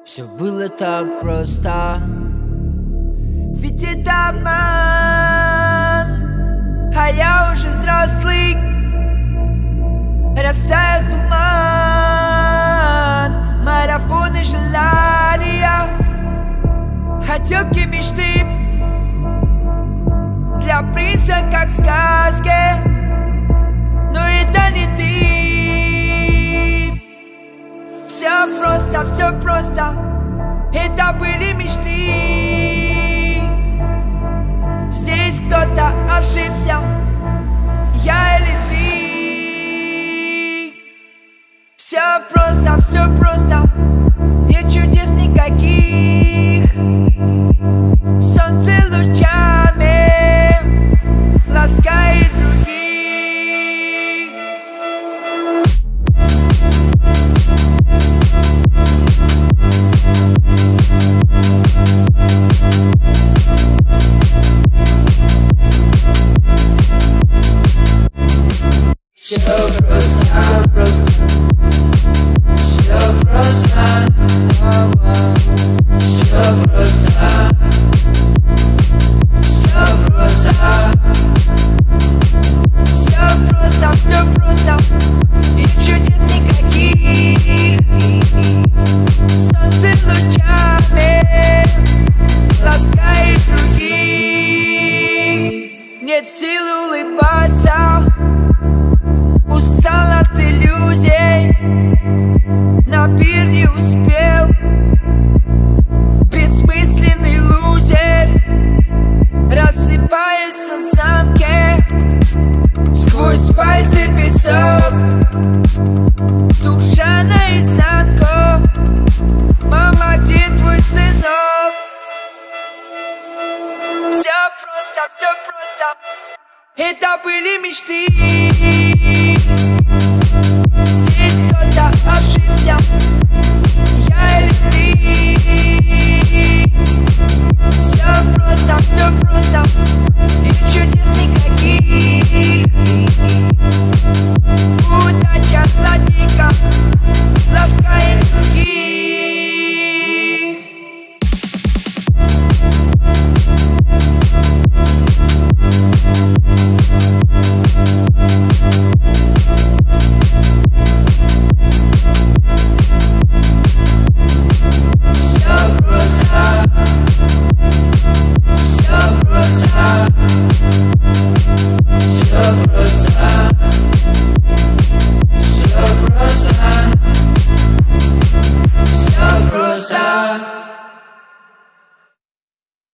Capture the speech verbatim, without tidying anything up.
Все было так просто, ведь это обман, а я уже взрослый. Растаял туман, марафоны желания, хотелки, мечты для принца, как в сказке. Но это не ты. Все просто, все просто, это были мечты. Здесь кто-то ошибся, я или ты. Все просто, все просто, нет чудес никаких. Солнце лучами ласкает других. Все просто, просто, все просто, все просто, все просто, все просто, все просто, и чудес никаких. Солнце лучами ласкает других. Нет сил улыбаться, устал от иллюзий, на пир не успел. Бессмысленный лузер рассыпается в замке, сквозь пальцы песок, душа наизнанку. Мама, где твой сынок? Все просто, все просто, это были мечты.